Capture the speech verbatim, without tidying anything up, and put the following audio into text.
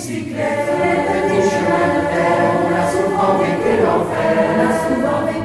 bicyclette, petit chemin de fer, on a souvent vécu l'enfer, on a souvent vécu